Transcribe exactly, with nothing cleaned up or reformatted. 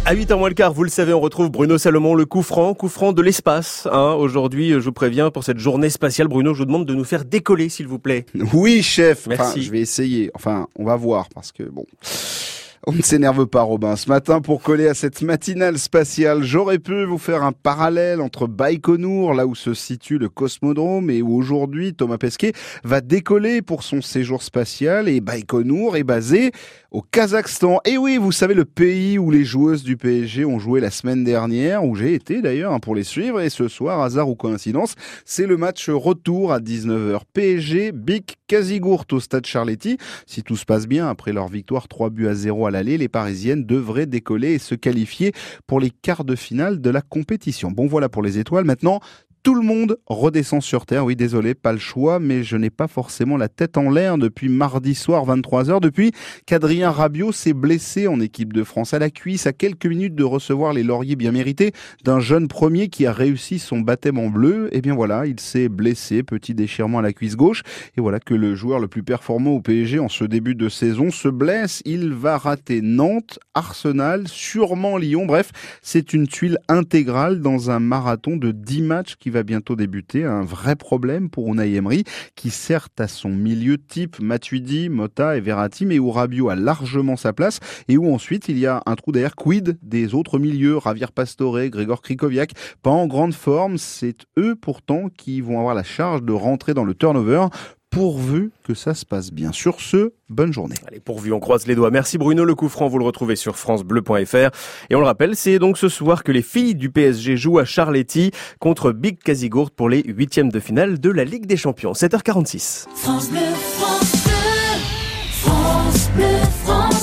À huit heures moins le quart, vous le savez, on retrouve Bruno Salomon, le coup franc, coup franc de l'espace. Hein. Aujourd'hui, je vous préviens, pour cette journée spatiale, Bruno, je vous demande de nous faire décoller, s'il vous plaît. Oui, chef. Merci. Enfin, je vais essayer. Enfin, on va voir, parce que bon... On ne s'énerve pas, Robin. Ce matin, pour coller à cette matinale spatiale, j'aurais pu vous faire un parallèle entre Baïkonour, là où se situe le cosmodrome, et où aujourd'hui Thomas Pesquet va décoller pour son séjour spatial. Et Baïkonour est basé au Kazakhstan. Et oui, vous savez, le pays où les joueuses du P S G ont joué la semaine dernière, où j'ai été d'ailleurs pour les suivre. Et ce soir, hasard ou coïncidence, c'est le match retour à dix-neuf heures. P S G, Bik Kazigurt au stade Charletti. Si tout se passe bien, après leur victoire trois buts à zéro à l'allée, les Parisiennes devraient décoller et se qualifier pour les quarts de finale de la compétition. Bon, voilà pour les étoiles. Maintenant, tout le monde redescend sur Terre. Oui, désolé, pas le choix, mais je n'ai pas forcément la tête en l'air depuis mardi soir, vingt-trois heures, depuis qu'Adrien Rabiot s'est blessé en équipe de France à la cuisse, à quelques minutes de recevoir les lauriers bien mérités d'un jeune premier qui a réussi son baptême en bleu. Et bien voilà, il s'est blessé, petit déchirement à la cuisse gauche. Et voilà que le joueur le plus performant au P S G en ce début de saison se blesse. Il va rater Nantes, Arsenal, sûrement Lyon. Bref, c'est une tuile intégrale dans un marathon de dix matchs qui va bientôt débuter. Un vrai problème pour Unai Emery, qui certes a son milieu type Matuidi, Mota et Verratti, mais où Rabiot a largement sa place et où ensuite il y a un trou d'air. Quid des autres milieux, Javier Pastore, Grégor Krychowiak, pas en grande forme. C'est eux pourtant qui vont avoir la charge de rentrer dans le turnover, pourvu que ça se passe bien. Sur ce, bonne journée. Allez, pourvu, on croise les doigts. Merci Bruno. Le coup franc, vous le retrouvez sur francebleu point fr. Et on le rappelle, c'est donc ce soir que les filles du P S G jouent à Charletti contre Bik Kazigurt pour les huitièmes de finale de la Ligue des Champions. sept heures quarante-six. France Bleu, France Bleu, France Bleu, France